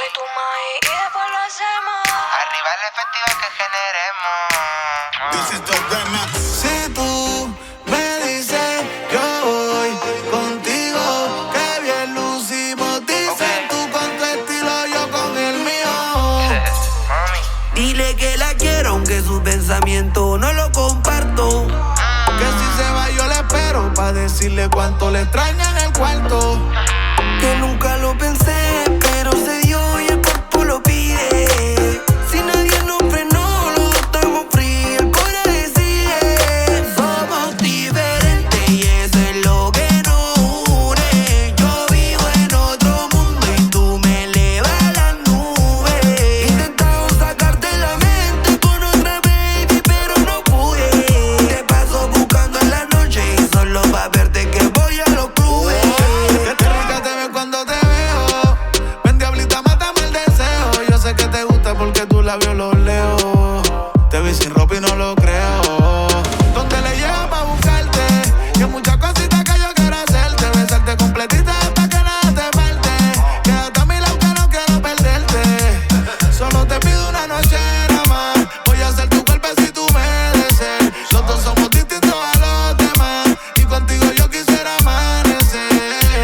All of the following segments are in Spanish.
soy tu maíz y después lo hacemos. Arriba el efectivo que generemos. This is the remix. Si tú me dices yo voy contigo, que bien lucimos. Dicen tú con tu estilo, yo con el mío. Dile que la quiero aunque su pensamiento no lo comparto. Que si se va yo le espero pa' decirle cuánto le extraña en el cuarto. Que nunca lo pensé, pero se dio y el cuerpo lo pide. Si nadie nos frenó, los dos estamos free, el cora decide. Somos diferentes y eso es lo que nos une. Yo vivo en otro mundo y tú me elevas a las nubes. Intentado sacarte la mente con otra baby, pero no pude. Te paso buscando en la noche y solo pa' verte que voy a los clubes. Qué rica te ves cuando te veo. Ven diablita, mátame el deseo. Yo sé que te gusta porque tus labios los leo. Te vi sin ropa y no lo creo. ¿Dónde le llevo pa' buscarte? Que muchas cositas que yo quiero hacerte. Besarte completita hasta que nada te falte. Quédate a mi lado que no quiero perderte. Solo te pido una noche nada más. Voy a hacer tu cuerpo si tú me deseas. Los dos somos distintos a los demás. Y contigo yo quisiera amanecer.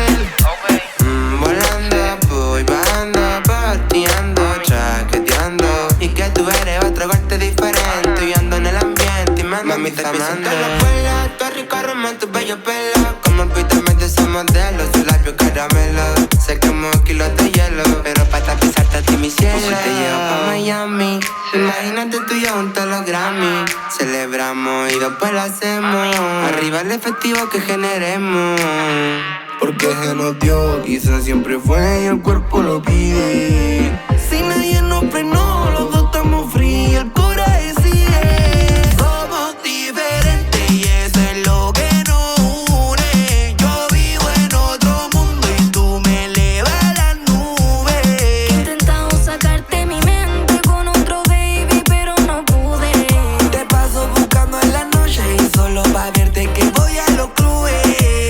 Volando, voy bajando, pateando, chaqueteando. Y que tú eres otro corte diferente. Yo ando en el ambiente y mami te pisando la puerta. Tu rico aroma en tu bello pelo. Como olvídame de ese modelo. Su labio caramelo. Sé como kilos de hielo. Pero para pisarte a ti mi cielo. Si te llevo pa' Miami, imagínate tú y yo junto a los Grammy. Celebramos y después lo hacemos. Arriba el efectivo que generemos. Porque se nos dio, quizás siempre fue y el cuerpo lo pide. Si nadie nos frenó, los dos estamos free, el cora decide. Somos diferentes y eso es lo que nos une. Yo vivo en otro mundo y tú me elevas a las nubes. He intentado sacarte mi mente con otro baby, pero no pude. Te paso buscando en la noche y solo pa' verte que voy a los clubes.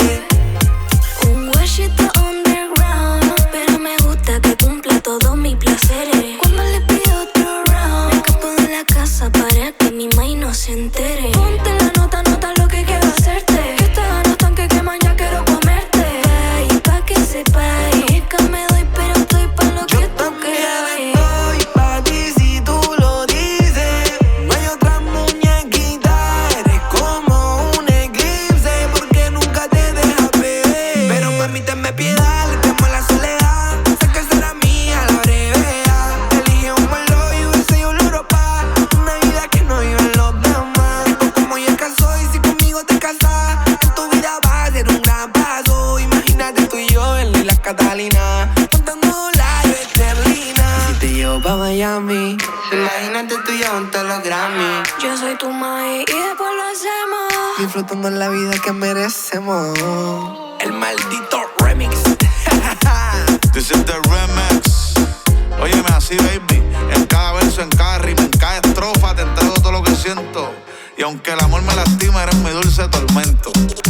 Un guachito underground, pero me gusta que cumpla todos mis placeres. Cuando le pido otro round, me escapo de la casa para que mi maíz no se entere. Ponte la nota, nota lo que quiero hacerte. Que estas ganas tan que queman, ya quiero comerte. Ay, pa' que sepáis, que me doy, pero estoy pa' lo que tú quieras. Estoy pa' ti si tú lo dices. No hay otra muñequita. Eres como un eclipse porque nunca te dejas ver. Pero permíteme piedad, le temo a la soledad. Sé que será mía la brevedad. Elige un vuelo y verse y un Europa. Una vida que no viven los demás. Tipo como yo alcanzó y si conmigo te casas, en tu vida va a ser un gran paso. Imagínate tú y yo en la Catalina, contando la esterlina. Si te llevo pa' Miami, imagínate tú y yo junto a los Grammy. Yo soy tu maíz y después lo hacemos. Disfrutando la vida que merecemos. El maldito remix. This is the remix. Óyeme así, baby. En cada verso, en cada rima, en cada estrofa te entrego todo lo que siento. Y aunque el amor me lastima, eres mi dulce tormento.